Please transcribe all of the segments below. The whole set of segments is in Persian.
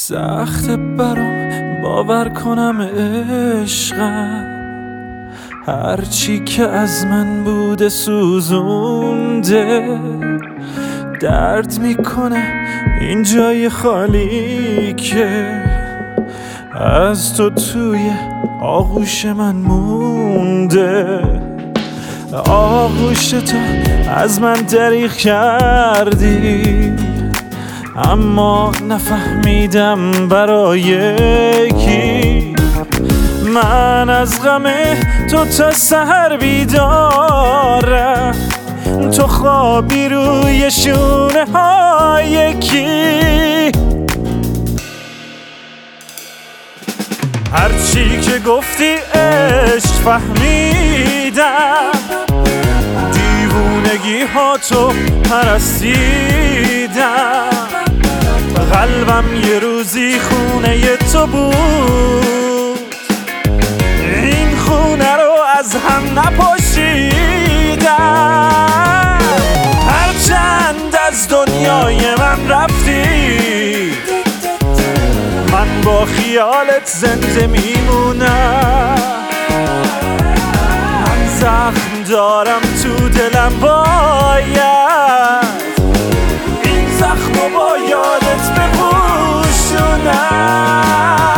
سخت برام باور کنم عشقم، هرچی که از من بوده سوزونده. درد میکنه این جای خالی که از تو توی آغوش من مونده. آغوش تو از من دریغ کردی، اما نفهمیدم برای کی. من از غم تو تا سحر بیدارم، تو خوابی روی شونه های کی. هرچی که گفتی عشق فهمیدم، دیوونگی ها تو پرستیدم. قلبم یه روزی خونه تو بود، این خونه رو از هم نپاشیدم. هرچند از دنیای من رفتی، من با خیالت زنده میمونم. من زخم دارم تو دلم، باید این زخمو با یادت بپوشونم.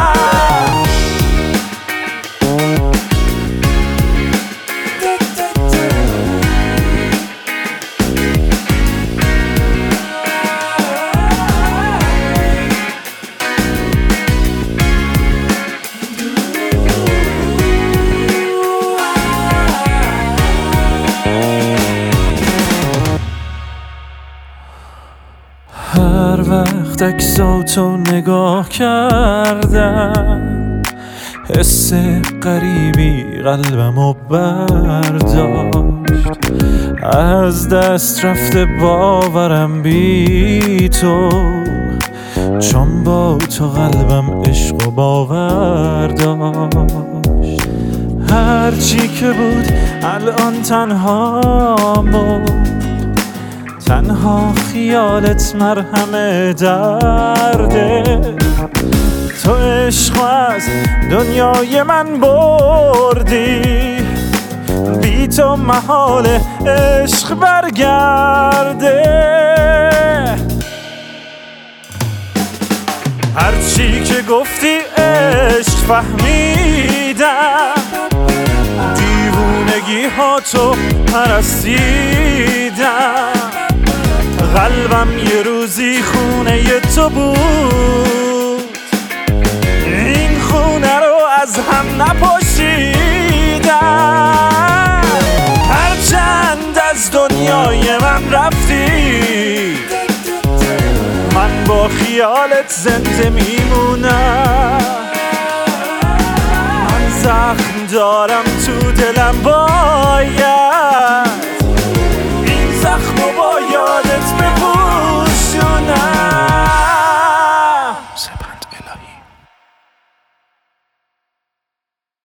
هر وقت عکساتو نگاه کردم، حس غریبی قلبمو برداشت. از دست رفته باورم بی تو، چون با تو قلبم عشق و باور داشت. هرچی که بود الان تنها بود، تنها خیالت مرهم درده. تو عشق از دنیای من بردی، بی تو محال عشق برگرده. هرچی که گفتی عشق فهمیدم، دیوونگی ها تو پرستیدم. قلبم یه روزی خونه تو بود، این خونه رو از هم نپاشیدم. هرچند از دنیای من رفتی، من با خیالت زنده میمونم. من زخم دارم تو دلم،